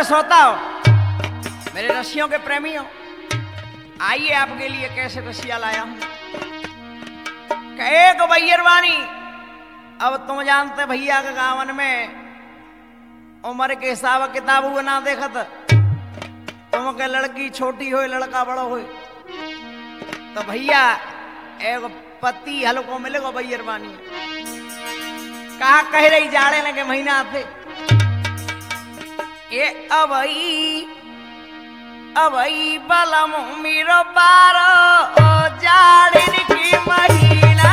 श्रोताओ, मेरे रसियों के प्रेमियों, आइए आपके लिए कैसे रसिया लाया हूं। एक बैरवानी, अब तुम जानते भैया के गावन में उम्र के हिसाब किताब हुआ ना देखत, तुम के लड़की छोटी हो लड़का बड़ो हो, तो भैया एक पति हल्को मिलेगा बैरवानी। कहा कह रही जाड़े लगे महीना थे ये अबई बलम मेरो बारो जाड़िन की महीना।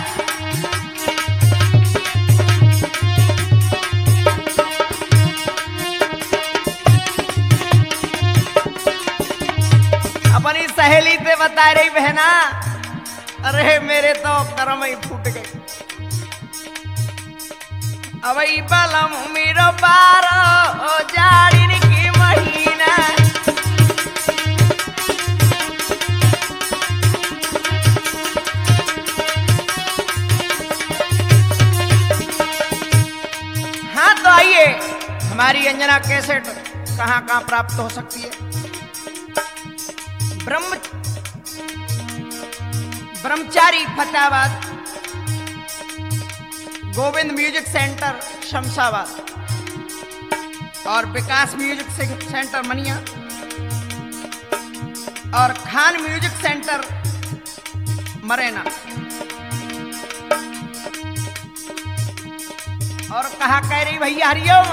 अपनी सहेली से बता रही बहना, अरे मेरे तो कर्म ही फूट गए। अबई बलम मेरो बारो जाड़िन की महीना। हाँ तो आइए, हमारी अंजना कैसेट कहाँ कहाँ प्राप्त हो सकती है। ब्रह्मचारी फतेहाबाद, गोविंद म्यूजिक सेंटर शमशाबाद और विकास म्यूजिक सेंटर मनिया और खान म्यूजिक सेंटर मरेना। और कहा कह रही भैया हरिओम,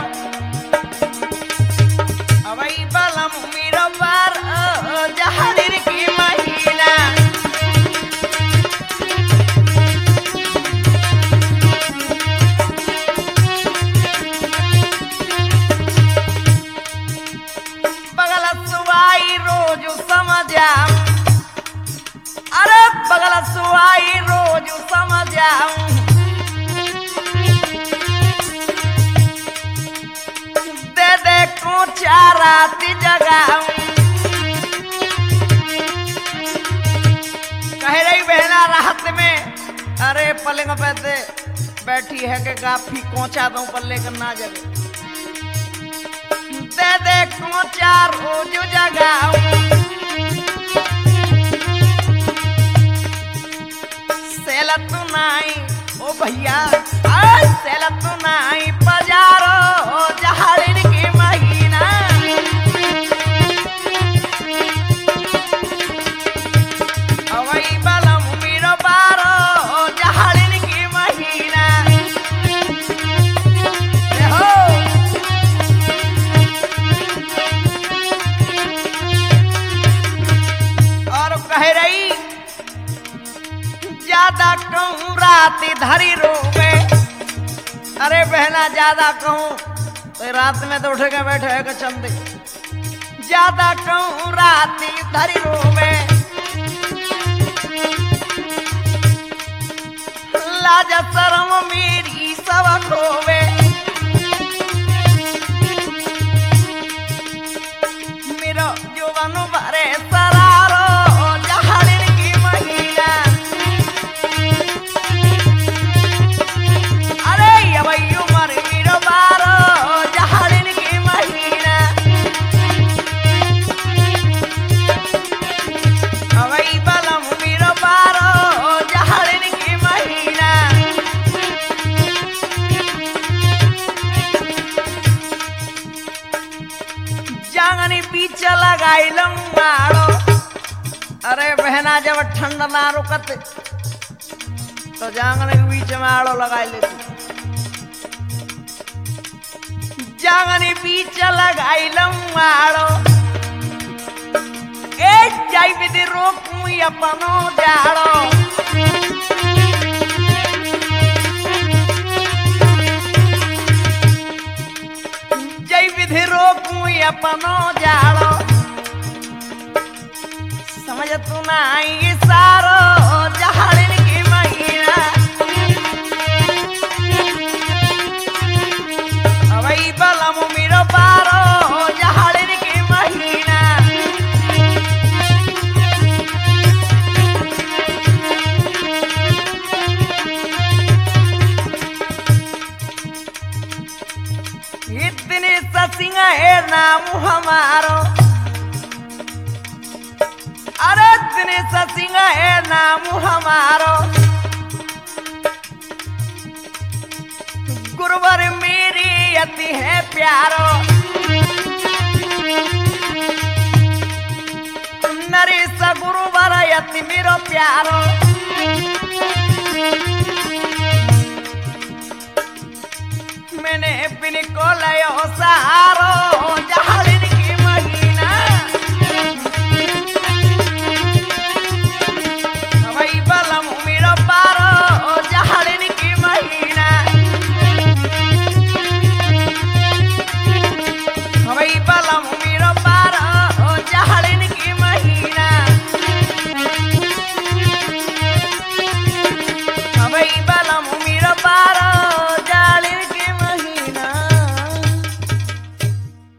अबई बलम मेरो बार जहादिर की महीना। बगल सुवाई रोज समझाऊं, अरे बगल सुवाई रोज समझाऊं। दे दे कोचा रात जगाऊं। कह रही बहना रात में, अरे पलंग पे बैठी है कि काफी कोचा दूं पल्ले कर ना जगे। दे दे कोचा रोज जगाऊं। सेलत नाई ओ भैया, सेलत नाई पजारो जहाड़िन की महीना। अबई बलम मेरो बारो जहाड़िन की महीना। और कह रही ज्यादा कहूँ रात धरी रोवे। अरे बहना ज्यादा कहूँ तो रात में तो उठेगा बैठेगा चंदे। ज्यादा कहूँ रात धरी रोवे। लाज शर्म मेरी सब खोवे। मेरो जुबान भरे सरारो जहाड़िन की महीना। अरे अबई उमर मेरो बारो जहाड़िन की महीना। अबई बलम मेरो बारो जहाड़िन की महीना। जांगनी बीच लगाई लंगाड़ो। अरे बहना जब ठंड ना रुकत तो जांगने के बीच में आड़ो लगा लेती। जांगनी बीच लगाई लंगाड़ो। ए जाई विधि रोकूं अपनो जाड़ो। जय विधि रोकूं अपनो जाड़ो। समझ तू नहीं सारो जहाड़िन की महीना। अबई बलम मेरो बारो जहाड़िन की महीना। इतने ससिंग है नाम हमारो, अरे दिनेश सिंह है नाम हमारो, गुरुवर मेरी अति है प्यारो, नरेश गुरुवर अति मेरो प्यारो, मैंने बिन को लयो सहारा,